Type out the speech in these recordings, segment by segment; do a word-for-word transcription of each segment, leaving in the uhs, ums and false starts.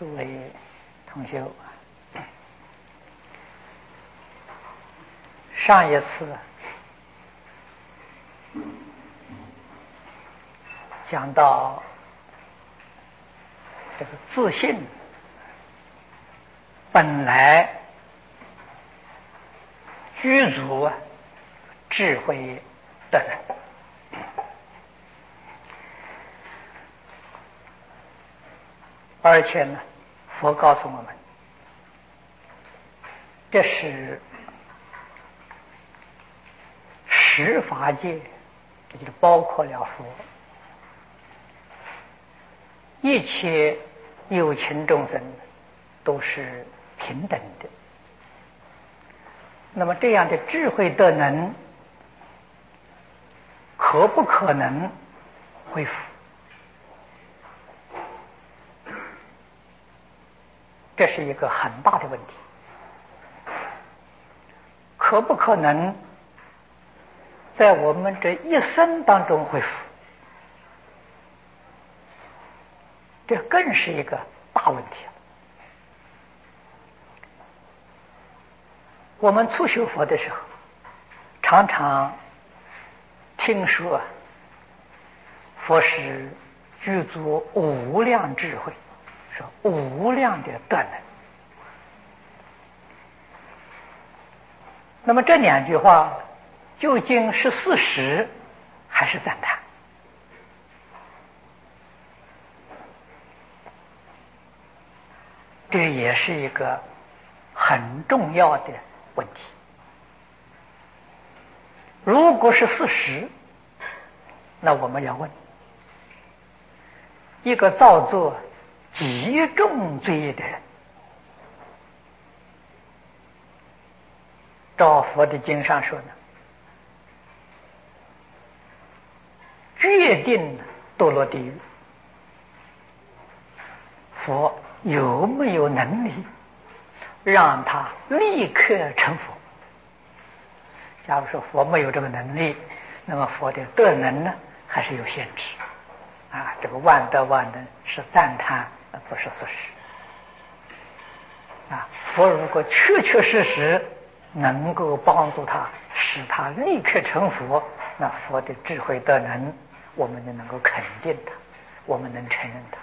诸位同学，上一次讲到这个自信本来具足智慧的人，而且呢，佛告诉我们，这是十法界，这就包括了佛，一切有情众生都是平等的。那么这样的智慧德能，可不可能恢复？这是一个很大的问题。可不可能在我们这一生当中恢复？这更是一个大问题了。我们初学佛的时候，常常听说佛是具足无量智慧，是无量的德能。那么这两句话究竟是事实还是赞叹？这也是一个很重要的问题。如果是事实，那我们要问：一个造作极重罪的人，照佛的经上说呢，决定堕落地狱。佛有没有能力让他立刻成佛？假如说佛没有这个能力，那么佛的德能呢，还是有限制啊。这个万德万能是赞叹，不是事实啊。佛如果确确实实能够帮助他，使他立刻成佛，那佛的智慧德能，我们就能够肯定他，我们能承认他。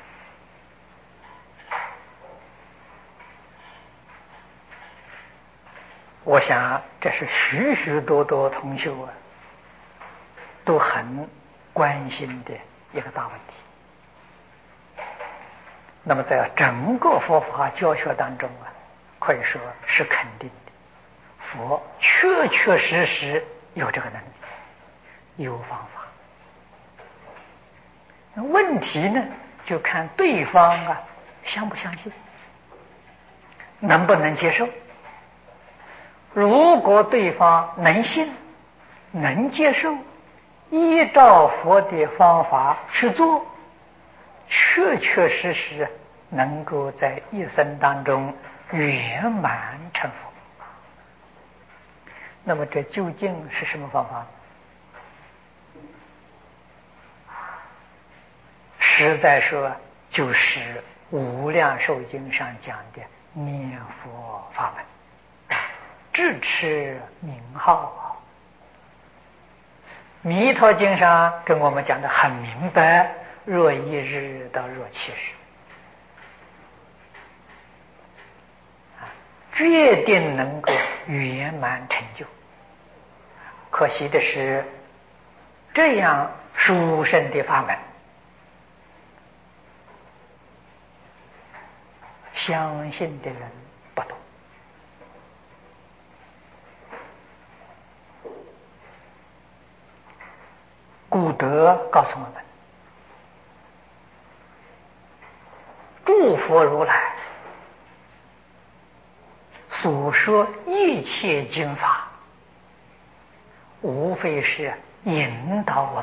我想这是许许多多同学啊都很关心的一个大问题。那么在整个佛法教学当中啊，可以说是肯定的，佛确确实实有这个能力，有方法。问题呢，就看对方啊相不相信，能不能接受。如果对方能信，能接受，依照佛的方法去做，确确实实能够在一生当中圆满成佛。那么这究竟是什么方法？实在说，就是《无量寿经》上讲的念佛法门。智持名号，弥陀经上跟我们讲的很明白，若一日到若七日，决定能够圆满成就。可惜的是，这样殊胜的法门，相信的人不多。古德告诉我们，诸佛如来所说一切经法，无非是引导我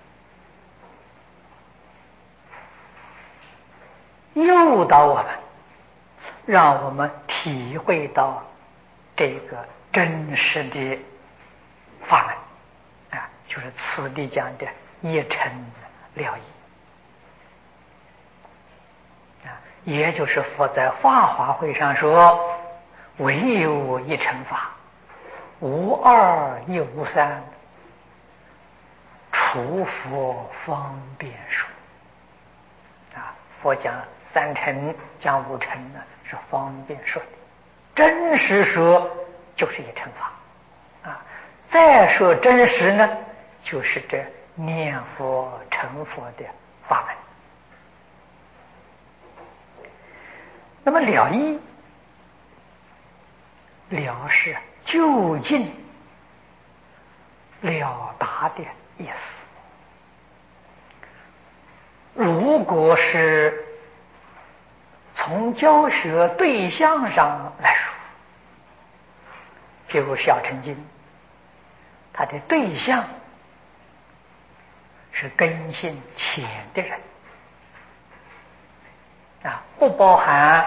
们，诱导我们，让我们体会到这个真实的法门啊，就是此地讲的一尘了义。 啊，也就是佛在法华会上说：“唯有一乘法，无二亦无三，除佛方便说。”啊，佛讲三乘，讲五乘呢，是方便说的。真实说就是一乘法，啊，再说真实呢，就是这念佛成佛的法门。那么了义，了是就近了达的意思。如果是从教学对象上来说，譬如小乘经，它的对象是根性浅的人啊，不包含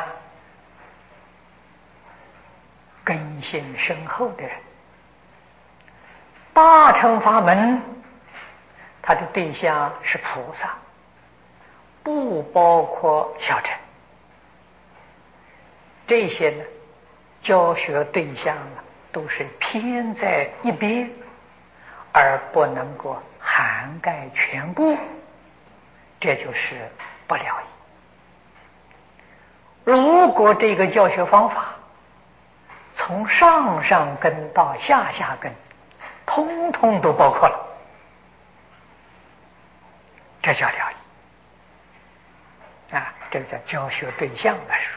根性深厚的人。大乘法门，它的对象是菩萨，不包括小乘。这些呢，教学对象呢，都是偏在一边，而不能够涵盖全部，这就是不了义。如果这个教学方法从上上根到下下根，通通都包括了，这叫了义啊！这个叫教学对象来说。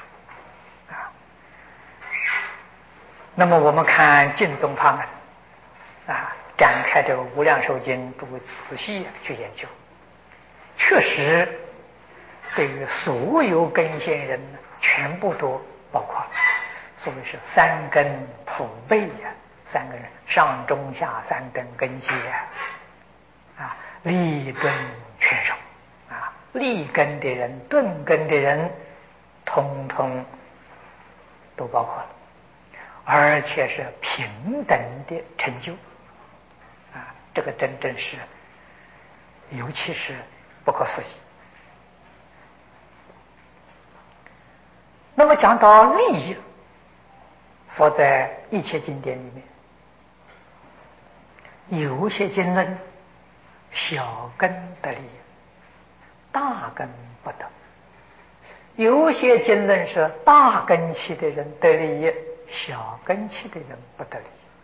那么我们看净宗法门啊，展开这个无量寿经，诸位仔细去研究，确实对于所有根性人全部都包括了。所谓是三根普被呀，三根上中下三根根基啊，立顿全收啊，立根的人、顿根的人，通通都包括了。而且是平等的成就啊，这个真正是，尤其是不可思议。那么讲到利益，佛在一切经典里面，有些经论小根得利益，大根不得；有些经论是大根器的人得利益，小根器的人不得利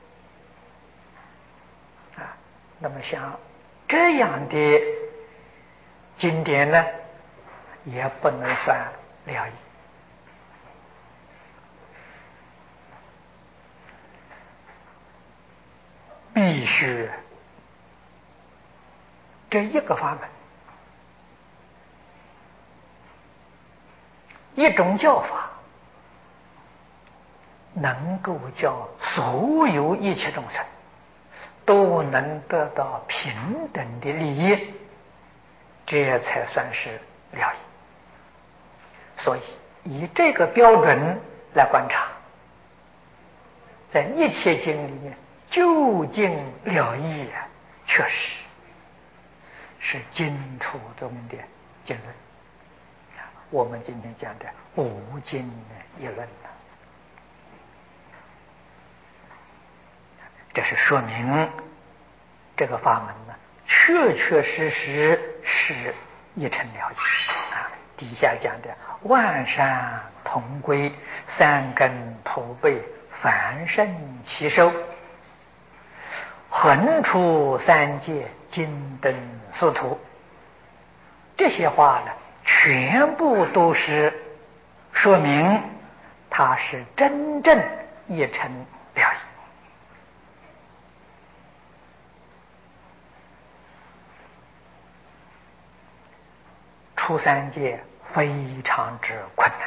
啊。那么像这样的经典呢，也不能算了义。必须这一个法门，一种教法，能够叫所有一切众生都能得到平等的利益，这才算是了义。所以以这个标准来观察，在一切经里面究竟了义啊，确实是净土中的经论。我们今天讲的无尽一论呢，这是说明这个法门呢，确确实实是一乘了义啊。底下讲的万善同归，三根普被，凡圣其收，横出三界，金灯四土，这些话呢，全部都是说明它是真正一乘了义。出三界非常之困难，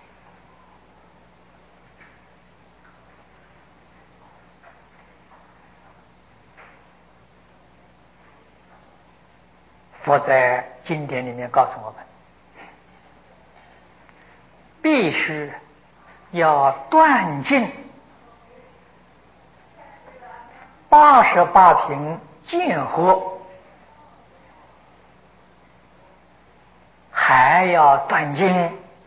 佛在经典里面告诉我们，必须要断尽八十八品见惑，还要断尽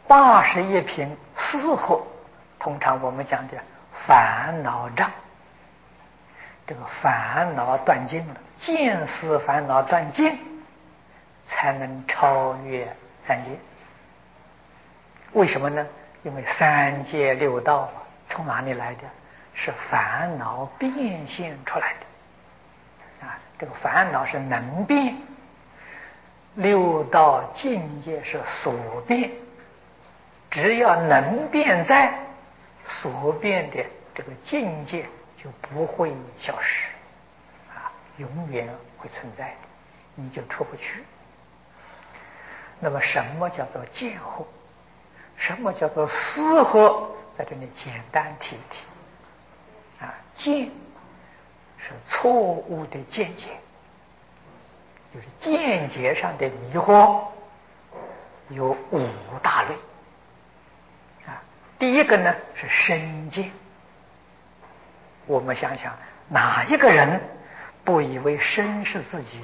八十一品四惑，通常我们讲的烦恼障。这个烦恼断尽了，见思烦恼断尽，才能超越三界。为什么呢？因为三界六道啊，从哪里来的？是烦恼变现出来的。啊，这个烦恼是能变，六道境界是所变。只要能变在，所变的这个境界就不会消失，啊，永远会存在的，你就出不去。那么，什么叫做见惑？什么叫做思惑？在这里简单提一提。啊，见是错误的见解，就是见解上的迷惑，有五大类。啊，第一个呢是身见。我们想想，哪一个人不以为身是自己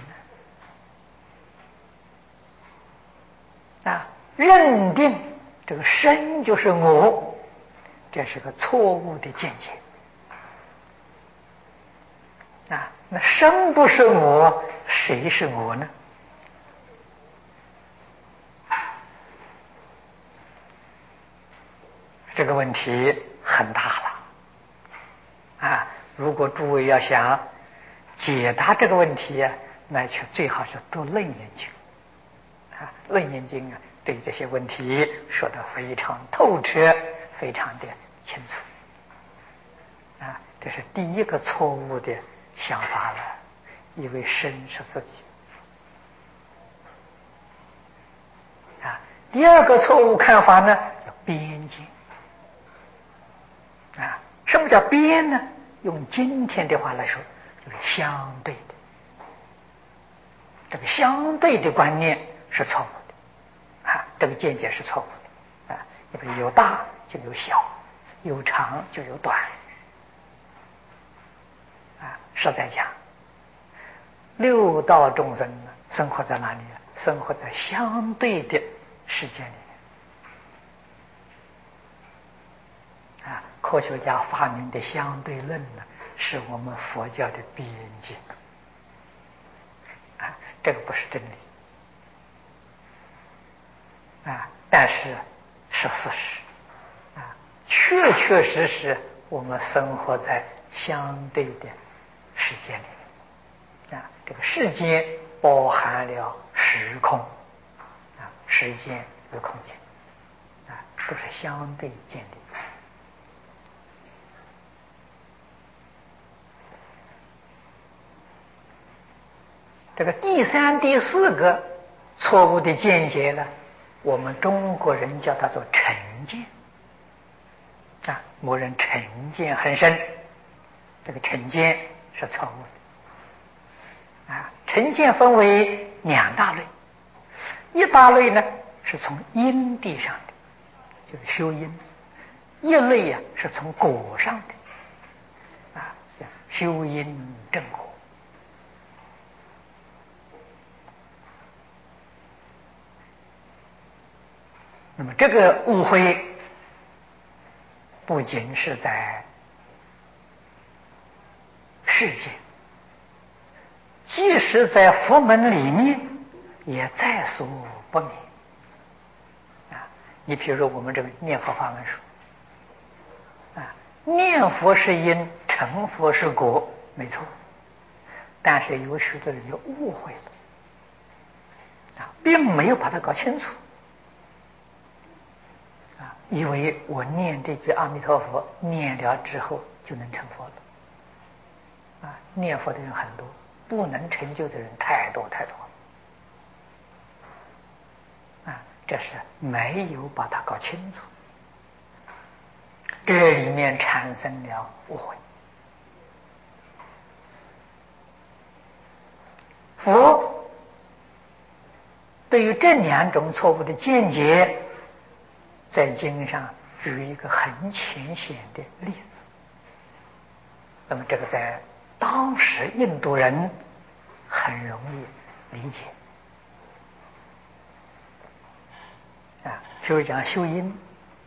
呢？啊，认定这个身就是我，这是个错误的见解。啊，那身不是我，谁是我呢？这个问题很大了啊！如果诸位要想解答这个问题啊，那就最好是读《楞严经》啊，《楞严经》啊，对这些问题说得非常透彻，非常的清楚啊。这是第一个错误的想法了，以为身是自己啊。第二个错误看法呢，叫边界。啊，什么叫边呢？用今天的话来说，就是相对的。这个相对的观念是错误的，啊，这个见解是错误的，啊，因为有大就有小，有长就有短，啊，实在讲，六道众生呢，生活在哪里啊？生活在相对的世界里。啊，科学家发明的相对论呢，是我们佛教的边界，啊，这个不是真理，啊，但是是事实，啊，确确实实我们生活在相对的世界里，啊，这个世界包含了时空，啊，时间与空间，啊，都是相对建立。这个第三、第四个错误的见解呢，我们中国人叫它做成见啊，某人成见很深，这个成见是错误的啊。成见分为两大类，一大类呢是从因地上的，就是修因；一类啊是从果上的啊，修因正果。那么这个误会不仅是在世界，即使在佛门里面也在所不免啊。你比如我们这个念佛法门说啊，念佛是因，成佛是果，没错，但是有许多人就误会了啊，并没有把它搞清楚。啊，以为我念这句阿弥陀佛，念了之后就能成佛了。啊，念佛的人很多，不能成就的人太多太多。啊，这是没有把它搞清楚，这里面产生了误会。佛对于这两种错误的见解，在经上举一个很浅显的例子，那么这个在当时印度人很容易理解啊，比如讲修因，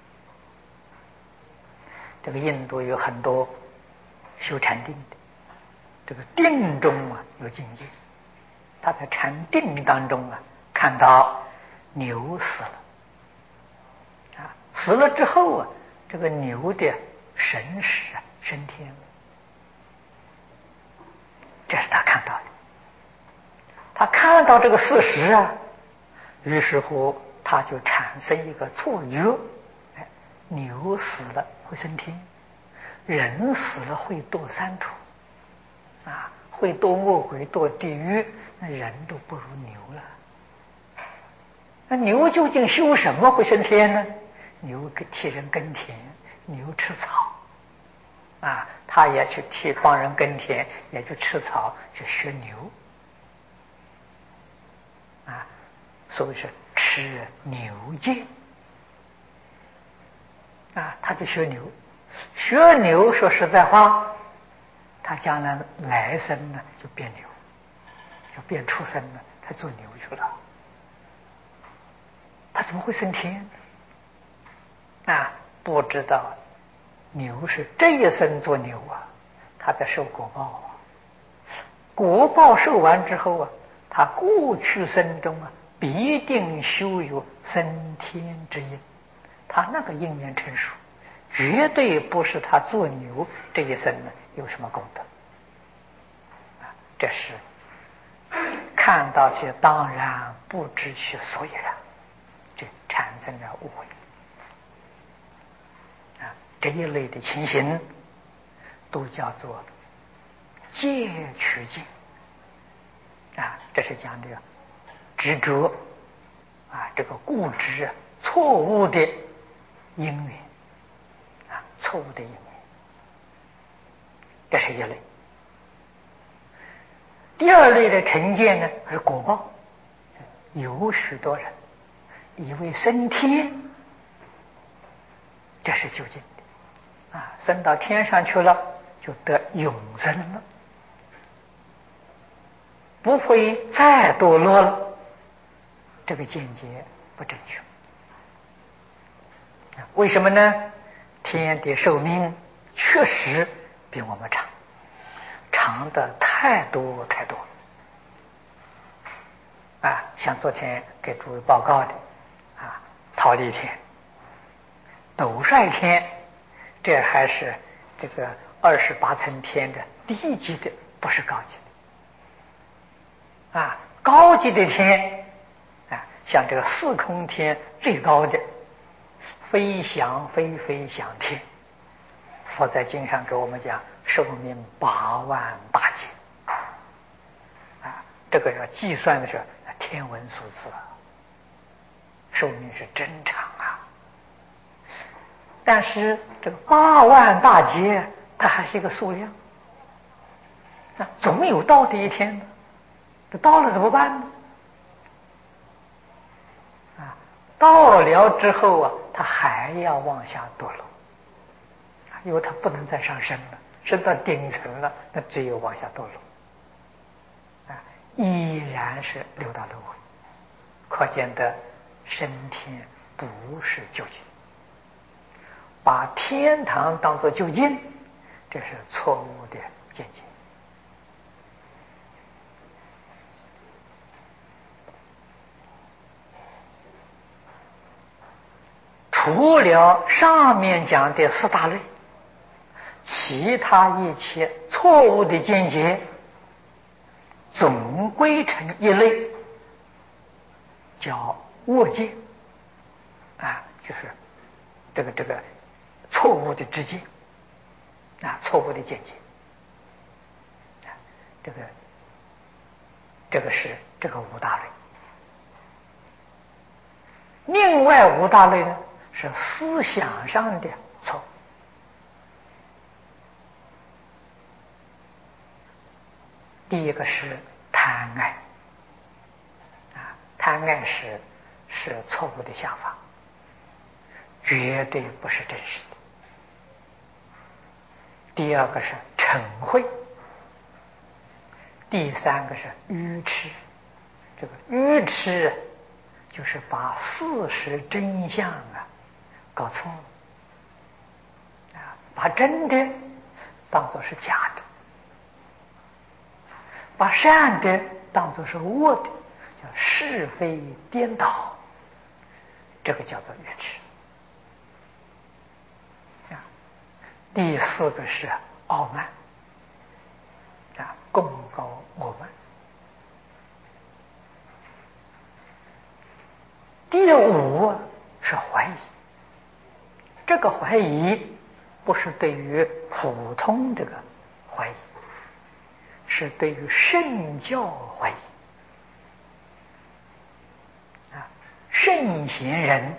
这个印度有很多修禅定的，这个定中啊有境界，他在禅定当中啊看到牛死了，啊，死了之后啊，这个牛的神识啊升天了，这是他看到的。他看到这个事实啊，于是乎他就产生一个错觉，哎，牛死了会升天，人死了会堕三途，啊，会堕恶鬼、堕地狱，那人都不如牛了。那牛究竟修什么会升天呢？牛替人耕田，牛吃草，啊，他也去替帮人耕田，也去吃草，去学牛。啊，所谓是吃牛剑啊，他就学牛，学牛说实在话，他将来来生呢就变牛，就变畜生了，他做牛去了，他怎么会升天呢？啊，不知道牛是这一生做牛啊，他在受果报啊，果报受完之后啊，他过去生中啊，必定修有升天之因，他那个因缘成熟，绝对不是他做牛这一生呢有什么功德。啊，这是看到其当然，不知其所以然，就产生了误会。啊，这一类的情形都叫做戒取境。啊，这是讲的执着啊，这个固执、错误的因缘啊，错误的因缘，这是一类。第二类的成见呢是果报，有许多人以为升天，这是究竟的啊，升到天上去了就得永生了，不会再堕落了，这个见解不正确。为什么呢？天的寿命确实比我们长，长的太多太多啊！像昨天给诸位报告的啊，忉利天、斗率天，这还是这个二十八层天的低级的，不是高级的啊。高级的天啊，像这个四空天最高的飞翔飞飞翔天，佛在经上给我们讲寿命八万大劫啊，这个要计算的是天文数字啊，寿命是真长啊。但是这个八万大劫它还是一个数量，那总有到的一天呢，这到了怎么办呢？啊，到了之后啊，他还要往下堕落，因为他不能再上升了，升到顶层了，那只有往下堕落，啊，依然是六道轮回，可见的升天不是究竟，把天堂当作究竟，这是错误的见解。除了上面讲的四大类，其他一切错误的见解总归成一类，叫恶见啊，就是这个这个错误的知见啊，错误的见解啊，这个这个是这个五大类。另外五大类呢是思想上的错误。第一个是贪爱啊，贪爱是是错误的想法，绝对不是真实的。第二个是嗔恚，第三个是愚痴。这个愚痴就是把事实真相啊搞错了啊，把真的当作是假的，把善的当作是恶的，叫是非颠倒，这个叫做愚痴啊。第四个是傲慢啊，贡高我慢。第五是怀疑，这个怀疑不是对于普通这个怀疑，是对于圣教怀疑啊。圣贤人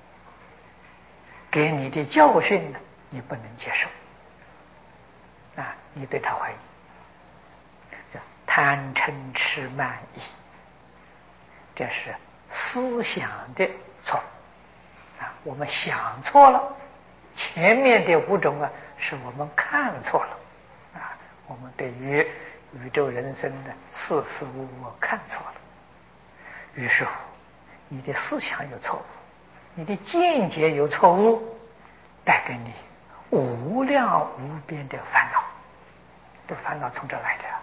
给你的教训呢，你不能接受啊，你对他怀疑，叫贪嗔痴慢疑，这是思想的错啊，我们想错了，前面的五种啊，是我们看错了啊，我们对于宇宙人生的事事物物看错了，于是乎，你的思想有错误，你的见解有错误，带给你无量无边的烦恼，这个烦恼从这来的。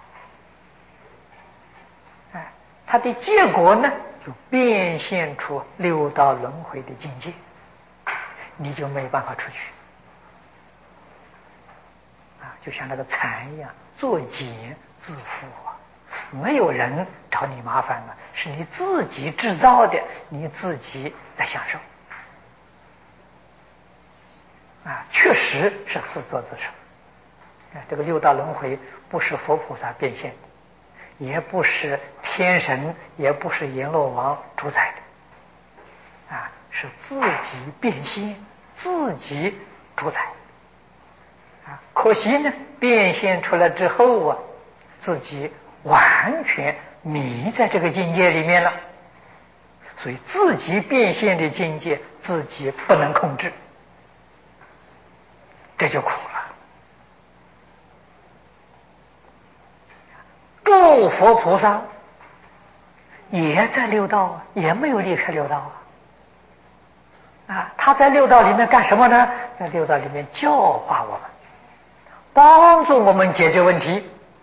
哎，它的结果呢，就变现出六道轮回的境界，你就没办法出去啊！就像那个蚕一样，作茧自缚啊！没有人找你麻烦了，是你自己制造的，你自己在享受啊！确实是自作自受。啊，这个六道轮回不是佛菩萨变现的，也不是天神，也不是阎罗王主宰的，啊，是自己变现，自己主宰。啊，可惜呢，变现出来之后啊，自己完全迷在这个境界里面了，所以自己变现的境界自己不能控制，这就苦了。诸佛菩萨也在六道啊，也没有离开六道啊。啊，他在六道里面干什么呢？在六道里面教化我们，帮助我们解决问题。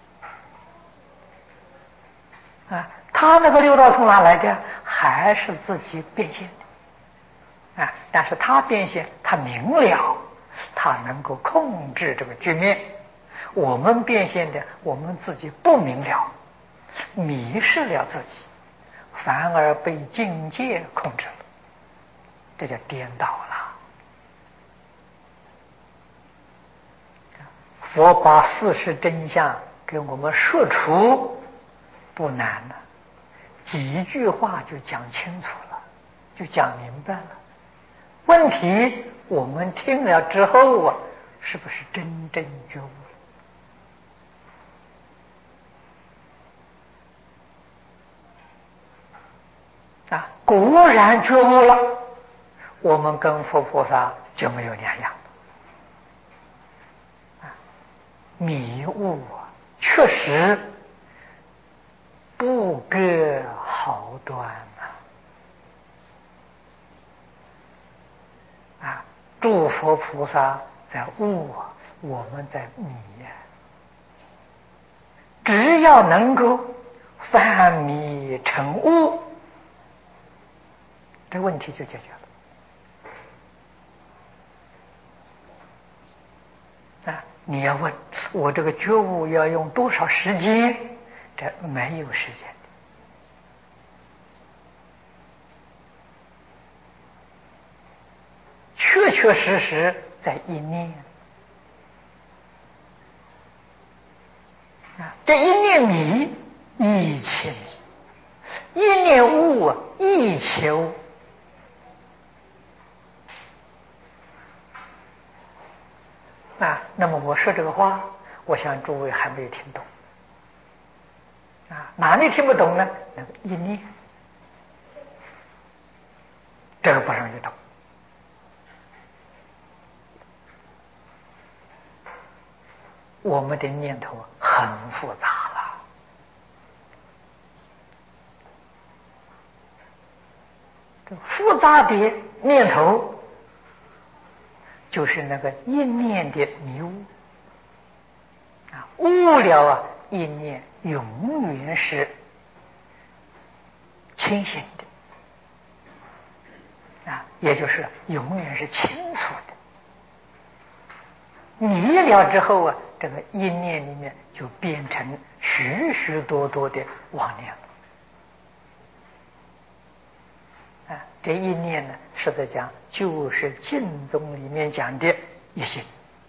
啊，他那个六道从哪来的？还是自己变现的。啊，但是他变现，他明了，他能够控制这个局面。我们变现的，我们自己不明了，迷失了自己，反而被境界控制了，这叫颠倒了。佛把事实真相给我们说出，不难了，几句话就讲清楚了，就讲明白了。问题我们听了之后啊，是不是真正觉悟？啊，果然觉悟了，我们跟佛菩萨就没有两样。啊，迷悟啊，确实不隔好端啊！啊，诸佛菩萨在悟啊，我们在迷啊。只要能够翻迷成悟，这问题就解决了。啊，你要问我这个觉悟要用多少时间？这没有时间的，确确实实在一念啊，这一念迷，一切迷；一念悟啊，一切悟。啊，那么我说这个话，我想诸位还没有听懂啊，哪里听不懂呢？那个一念，这个不容易懂。我们的念头很复杂了这复杂的念头就是那个一念的迷雾啊，悟了啊，一念永远是清醒的啊，也就是永远是清楚的。迷了之后啊，这个一念里面就变成许许多多的妄念了。啊，这一念呢，实在讲就是经宗里面讲的一心。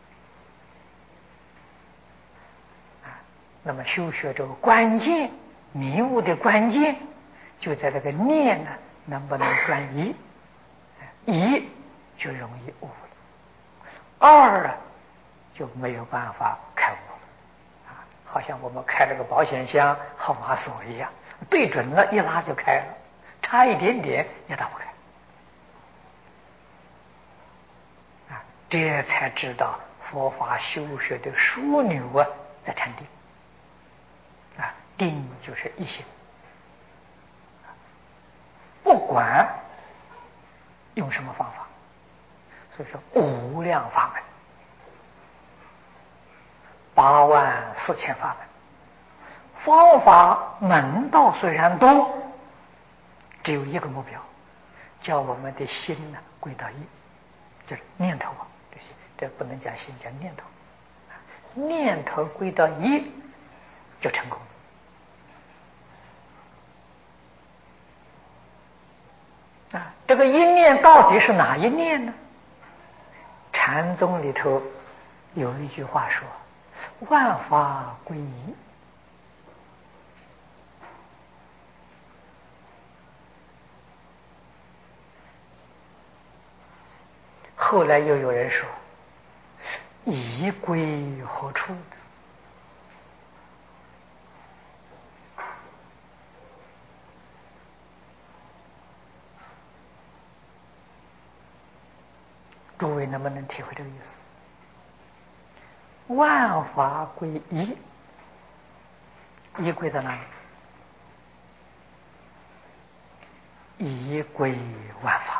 啊，那么修学这个关键，迷悟的关键就在这个念呢，能不能专一？一就容易悟了，二啊就没有办法开悟了。啊，好像我们开了个保险箱号码锁一样，对准了一拉就开了，差一点点也打不开。啊，这才知道佛法修学的枢纽啊，在禅定。啊，定就是一心，不管用什么方法，所以说无量法门，八万四千法门，方法门道虽然多，只有一个目标，叫我们的心呢归到一，就是念头啊，这些这不能讲心，讲念头，念头归到一就成功了。啊，这个一念到底是哪一念呢？禅宗里头有一句话说：“万法归一。”后来又有人说：“一归何处？”诸位能不能体会这个意思？万法归一，一归在哪里？一归万法。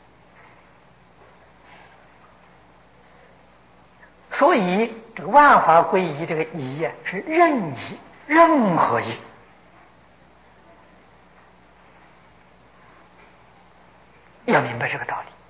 所以这个万法归一，这个一啊是任意，任何一。要明白这个道理。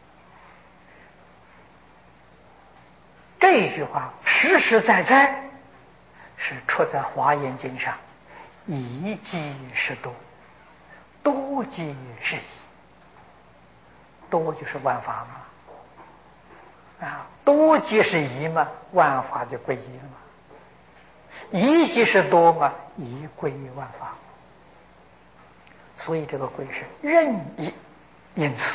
这句话实实在在是出在《华严经》上，一即是多，多即是一，多就是万法嘛，啊，多即是一嘛，万法就归一了嘛，一即是多嘛，一归万法，所以这个归是任意，因此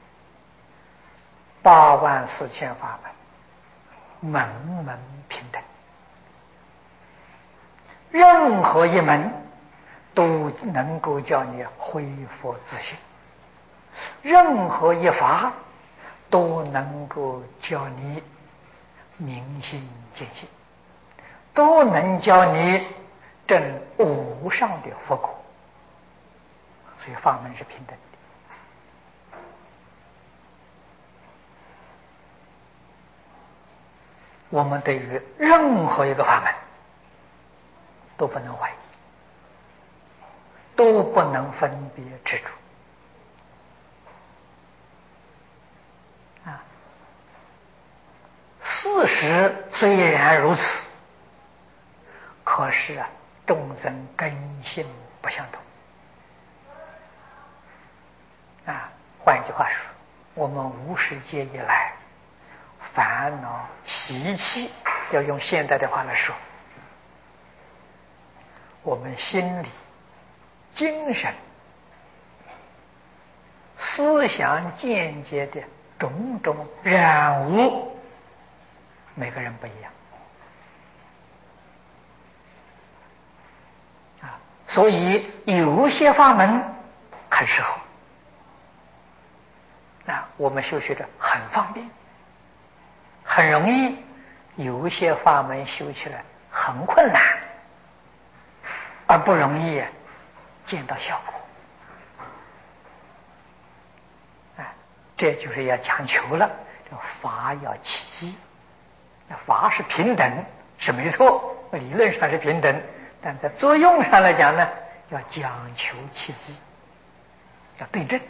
八万四千法门，门门平等，任何一门都能够叫你恢复自信，任何一法都能够叫你明心见性，都能教你证无上的佛果，所以法门是平等的。我们对于任何一个法门都不能怀疑，都不能分别执着啊。事实虽然如此，可是啊，众生根性不相同啊。换一句话说，我们无始劫以来烦恼习气，要用现代的话来说，我们心理、精神、思想见解的种种染污，每个人不一样啊。所以有些法门很适合啊，我们修学的很方便，很容易；有些法门修起来很困难，而不容易见到效果这就是要讲求了，这法要契机。法是平等是没错，理论上是平等，但在作用上来讲呢，要讲求契机，要对症。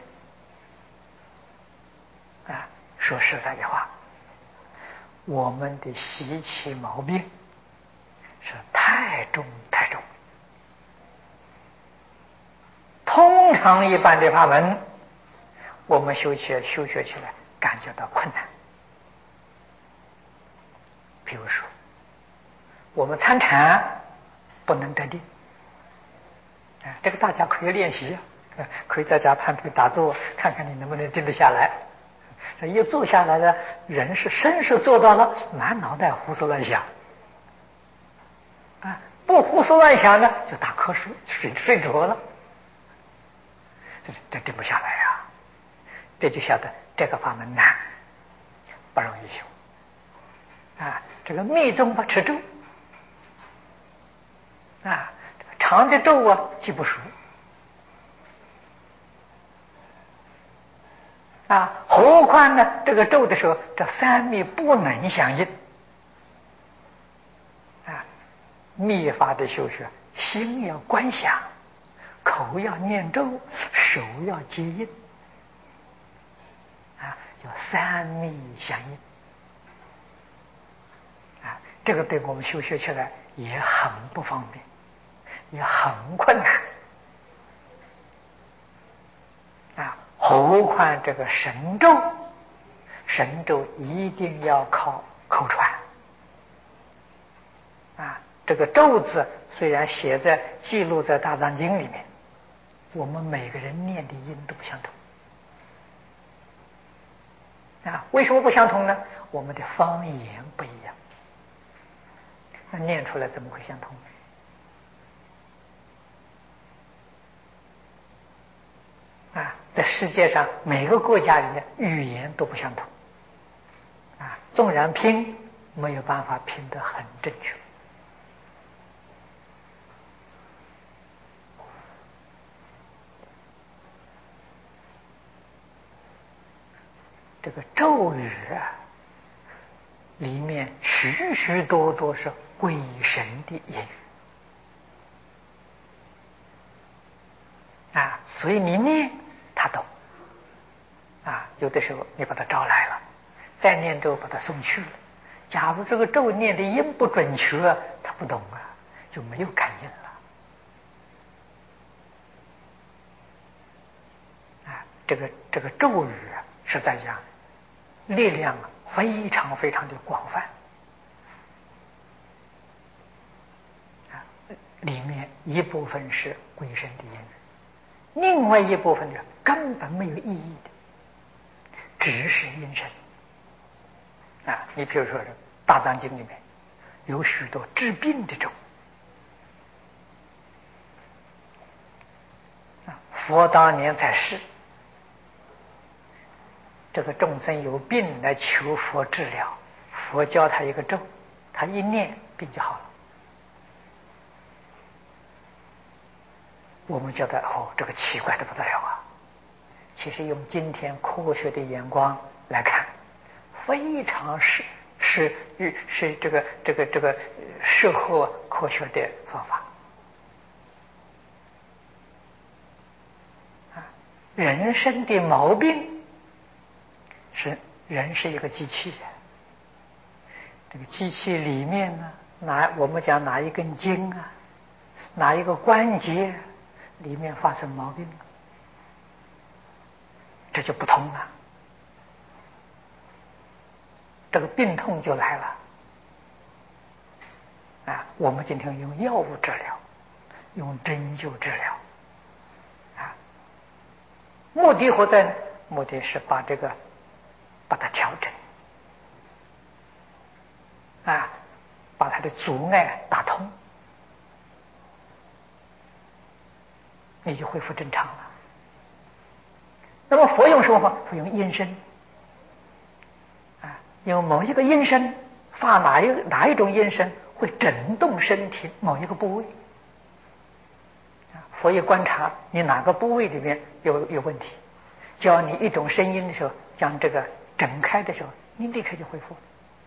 啊，说实在的话，我们的习气毛病是太重太重。通常一般的法门，我们修起来修学起来感觉到困难。比如说，我们参禅不能得定，啊，这个大家可以练习，啊，可以在家盘腿打坐，看看你能不能定得下来。这一坐下来的人是真是做到了，满脑袋胡思乱想，啊，不胡思乱想呢，就打瞌睡，睡睡着了，这这定不下来呀，这就晓得这个法门难，不容易修。啊，这个密宗不持咒，啊，长的咒啊记不熟，啊，何况呢这个咒的时候，这三密不能相应，啊，密法的修学，心要观想，口要念咒，手要接印，啊，叫三密相应。啊，这个对我们修学起来也很不方便，也很困难。啊，何况这个神咒，神咒一定要靠口传。啊，这个咒字虽然写在记录在大藏经里面，我们每个人念的音都不相同。啊，为什么不相同呢？我们的方言不一样。那念出来怎么会相同？啊，在世界上每个国家里的语言都不相同，啊，纵然拼没有办法拼得很正确。这个咒语啊，里面许许多多是鬼神的言语啊，所以你念他懂啊。有的时候你把他招来了，再念咒把他送去了。假如这个咒念的音不准确，他不懂啊，就没有感应了啊。这个这个咒语啊，实在讲力量非常非常的广泛啊，里面一部分是鬼神的言语，另外一部分呢根本没有意义的，只是阴神啊。你比如说《大藏经》里面有许多治病的咒啊，佛当年在世，这个众生有病来求佛治疗，佛教他一个咒，他一念病就好了。我们觉得哦，这个奇怪的不得了啊！其实用今天科学的眼光来看，非常是是是这个这个这个适合科学的方法啊。人生的毛病是人是一个机器，这个机器里面呢，哪我们讲哪一根筋啊，哪一个关节里面发生毛病了，这就不通了，这个病痛就来了啊。我们今天用药物治疗，用针灸治疗啊，目的何在呢？目的是把这个把它调整啊，把它的阻碍打通，你就恢复正常了。那么佛用什么法？佛用音声啊，用某一个音声发哪一哪一种音声会震动身体某一个部位啊。佛一观察你哪个部位里面有有问题， 教你一种声音的时候，将这个整开的时候，你立刻就恢复，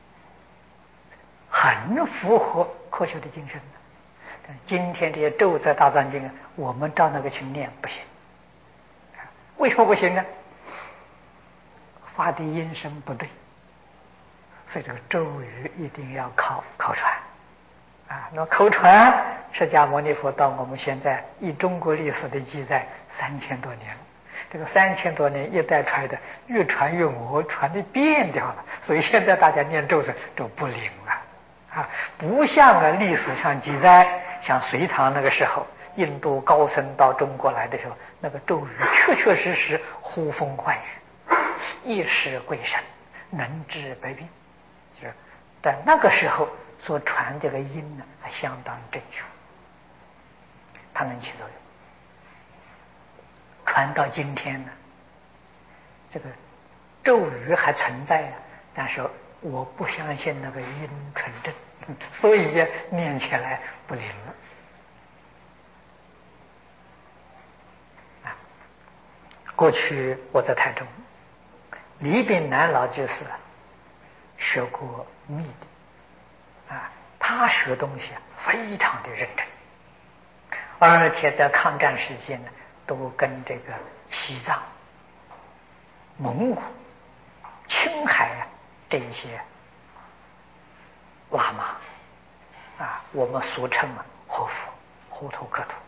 很符合科学的精神的。但今天这些咒在大藏经啊，我们照那个去念不行。为什么不行呢？发的音声不对，所以这个咒语一定要靠口传啊。那口传，释迦牟尼佛到我们现在以中国历史的记载三千多年了，这个三千多年一代传的越传越模，传的变掉了，所以现在大家念咒是都不灵了啊，不像啊历史上记载，像隋唐那个时候，印度高僧到中国来的时候，那个咒语确确实实呼风唤雨，一时归神，能治百病。是，但那个时候所传这个音呢，还相当正确，它能起作用。传到今天呢，这个咒语还存在啊，但是我不相信那个音纯正，所以呀，念起来不灵了。啊，过去我在台中，李炳南老居士学过密的，啊，他学东西非常的认真，而且在抗战时期呢，都跟这个西藏、蒙古、青海啊这一些喇嘛啊，我们俗称啊活佛、活头克图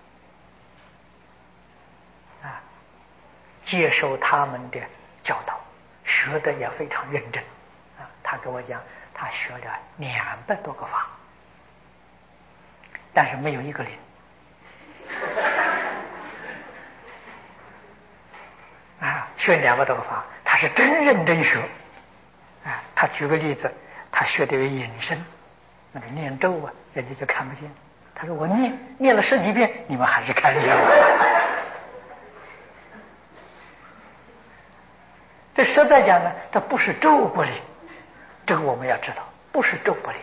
啊，接受他们的教导，学的也非常认真啊。他给我讲，他学了两百多个法，但是没有一个灵。啊，学两百多个法，他是真认真学。啊，他举个例子，他学的有隐身，那个念咒啊，人家就看不见。他说我念念了十几遍，你们还是看见了。这实在讲呢，它不是咒不灵，这个我们要知道，不是咒不灵，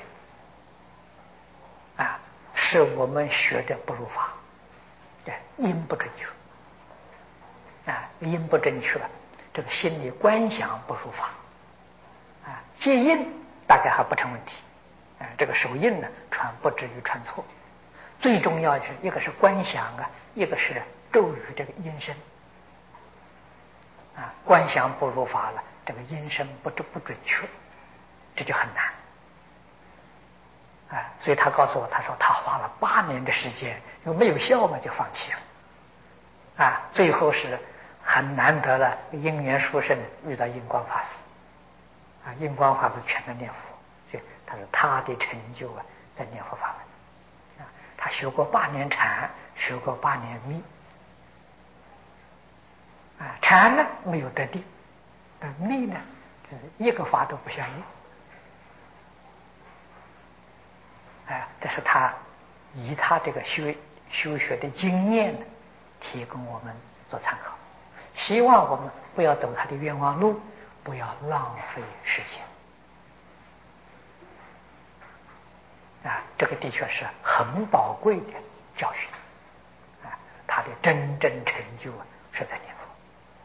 啊，是我们学的不如法，对，音不准确。啊，音不正确，这个心理观想不如法，啊，接音大概还不成问题，啊，这个手印呢传不至于传错，最重要的是一个是观想啊，一个是咒语这个音声，啊，观想不如法了，这个音声不不准确，这就很难，啊，所以他告诉我，他说他花了八年的时间，因为没有效嘛，就放弃了，啊，最后是。很难得了，因缘殊胜遇到印光法师，啊，印光法师全能念佛，所以他说他的成就啊，在念佛法门，啊，他学过八年禅，学过八年密，啊，禅呢没有得定，但密呢，就是一个法都不相应，啊，这是他以他这个修修学的经验呢，提供我们做参考。希望我们不要走他的冤枉路，不要浪费时间啊！这个的确是很宝贵的教训啊！他的真正成就啊，是在念佛。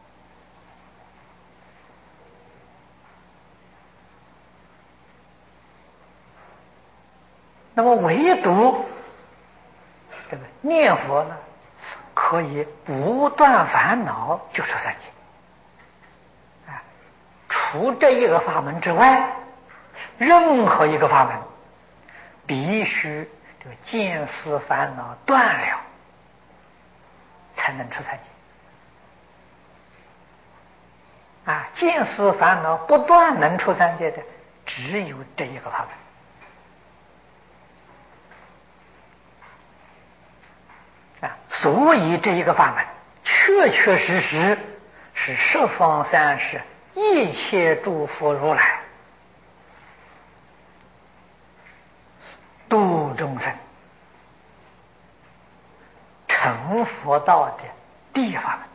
那么唯独这个念佛呢，可以不断烦恼，就出三界啊！除这一个法门之外，任何一个法门必须这个见思烦恼断了，才能出三界啊！见思烦恼不断能出三界的，只有这一个法门。啊，所以这一个法门确确实实是十方三世一切诸佛如来度众生成佛道的第一法门。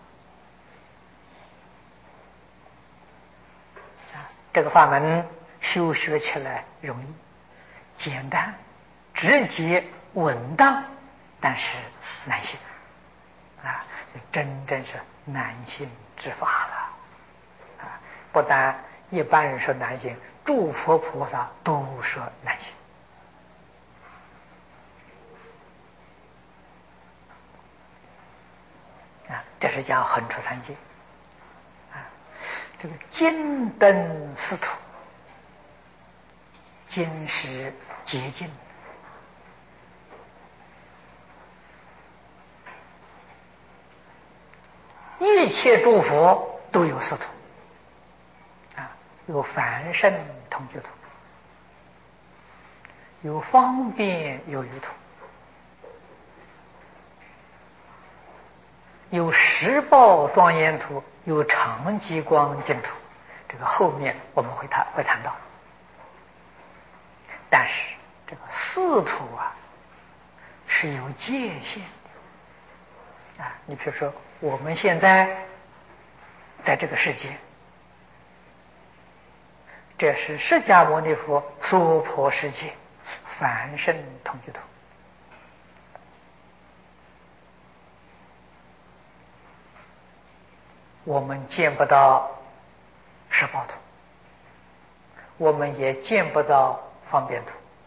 啊，这个法门修学起来容易、简单、直接、稳当，但是难行啊，这真正是难行之法了。 不但一般人说难行，诸佛菩萨都说难行。啊，这是讲横出三界。啊，这个金灯四土，金是洁净，一切诸佛都有四土。啊，有凡圣同居土，有方便有余土，有十报庄严土，有常寂光净土。这个后面我们会谈会谈到。但是这个四土啊是有界限的啊。你比如说我们现在在这个世界，这是释迦牟尼佛娑婆世界凡圣同居土。我们见不到十报土，我们也见不到方便土。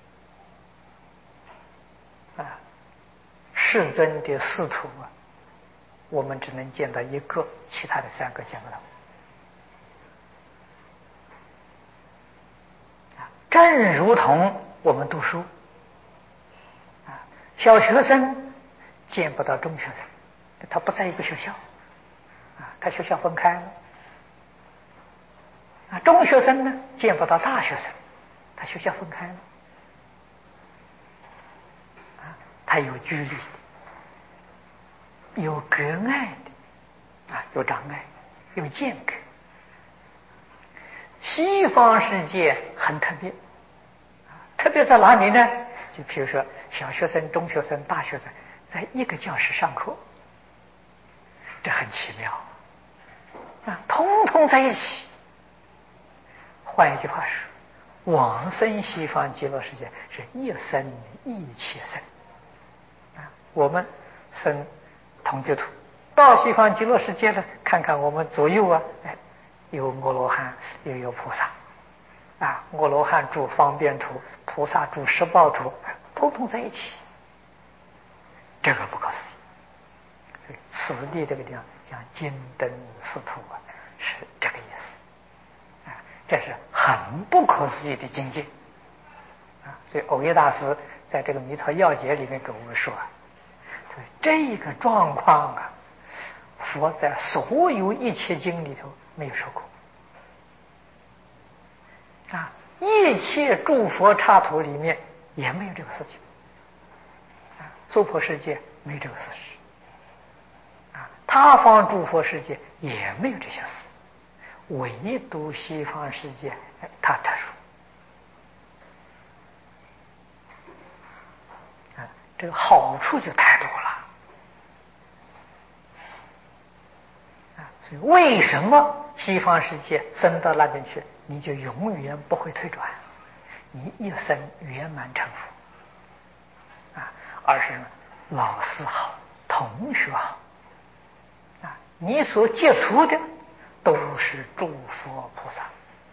啊，世尊的四土啊，我们只能见到一个，其他的三个见不到。正如同我们读书，啊，小学生见不到中学生，他不在一个学校，啊，他学校分开了。啊，中学生呢见不到大学生，他学校分开了。啊，他有距离的，有隔碍的，啊，有障碍，有间隔。西方世界很特别，特别在哪里呢？就比如说小学生、中学生、大学生在一个教室上课，这很奇妙啊，通通在一起。换一句话说，往生西方极乐世界是一生一切生啊。我们生同居土，到西方极乐世界呢，看看我们左右啊，哎，有阿罗汉，又有菩萨啊。阿罗汉住方便土，菩萨住十报土，通通在一起，这个不可思议。所以此地这个地方讲金灯四土啊，是这个意思。这是很不可思议的境界啊！所以藕益大师在这个《弥陀要解》里面给我们说啊，这个状况啊，佛在所有一切经里头没有说过啊，一切诸佛刹土里面也没有这个事情啊，娑婆世界没有这个事实啊，他方诸佛世界也没有这些事。唯独西方世界它特殊啊，这个好处就太多了啊！所以为什么西方世界升到那边去，你就永远不会退转，你一生圆满成佛啊？而是老师好，同学好啊，你所接触的都是诸佛菩萨，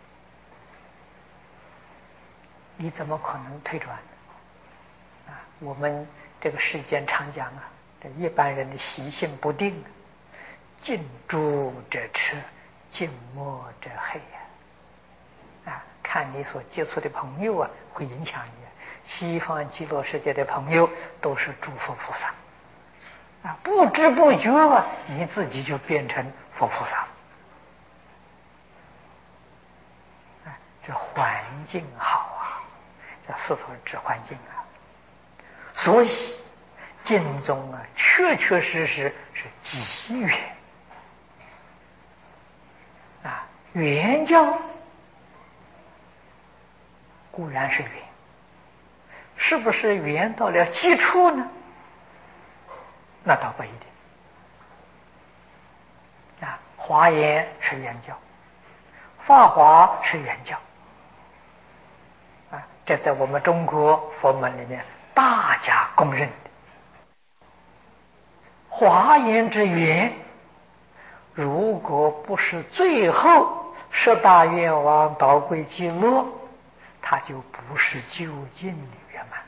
你怎么可能退转啊？我们这个世间常讲啊，这一般人的习性不定，近朱者赤，近墨者黑呀！啊，看你所接触的朋友啊，会影响你。西方极乐世界的朋友都是诸佛菩萨啊，不知不觉啊，你自己就变成佛菩萨了。这环境好啊，这四土指环境啊，所以经中啊，确确实实是极远啊。圆教固然是圆，是不是圆到了基础呢？那倒不一定啊。华严是圆教，法华是圆教。啊，这在我们中国佛门里面大家公认的。华严之圆，如果不是最后十大愿望导归极乐，它就不是究竟的圆满。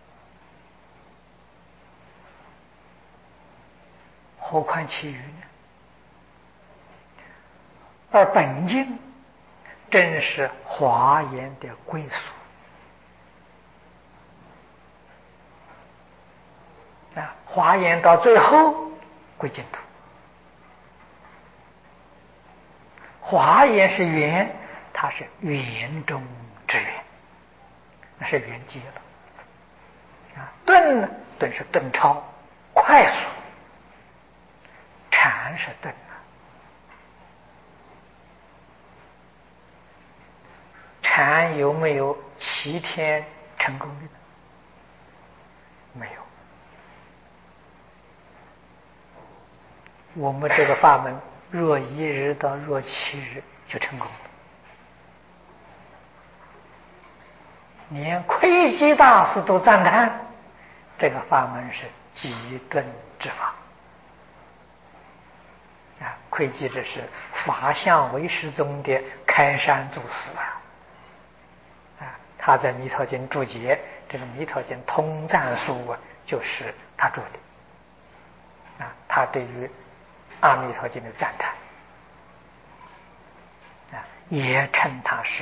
何况其余呢？而本经正是华严的归宿啊！华严到最后归净土，华严是圆，它是圆中之圆，那是圆寂了啊！顿呢？顿是顿超，快速；禅是顿啊。禅有没有七天成功的？没有。我们这个法门，若一日到若七日就成功了。连窥基大师都赞叹，这个法门是极顿之法。啊，窥基这是法相唯识宗的开山祖师啊。他在《弥陀经》注解，这个《弥陀经通赞书》啊，就是他注的。啊，他对于《阿弥陀经》的赞叹，啊，也称他是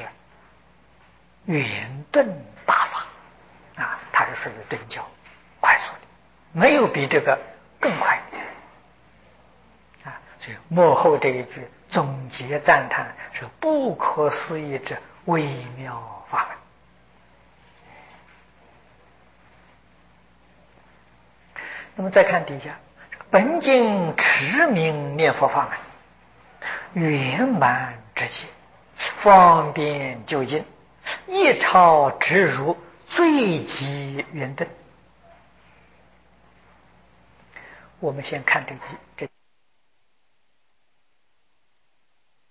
圆顿大法，啊，他是属于顿教快速的，没有比这个更快的。啊，所以幕后这一句总结赞叹是不可思议之微妙法门。那么再看底下，本经持名念佛法门，圆满直接，方便究竟，一超直入，最极圆顿。我们先看这句这。